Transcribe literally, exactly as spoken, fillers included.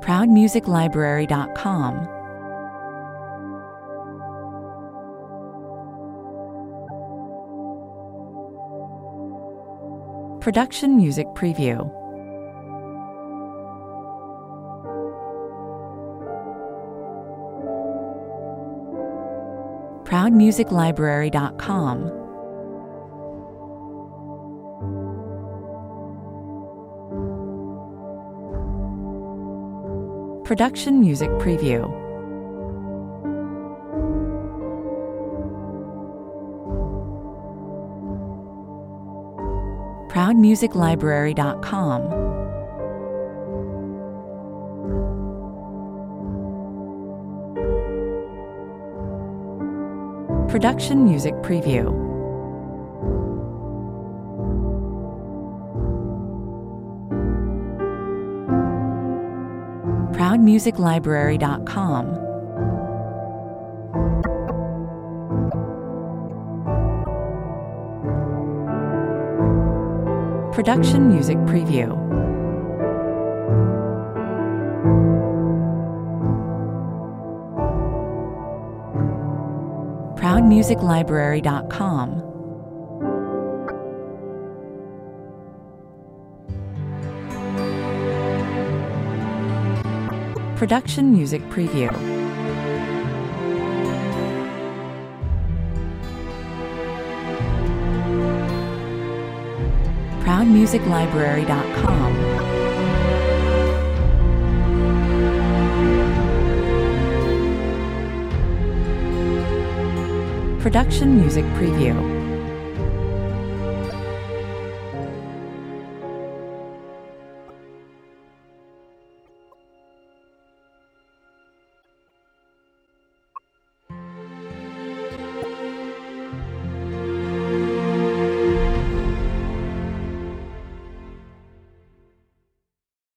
proud music library dot com. Production Music Preview. proud music library dot com. Production Music Preview. proud music library dot com. Production Music Preview. proud music library dot com. Production Music Preview. proud music library dot com. Production Music Preview. proud music library dot com. Production Music Preview.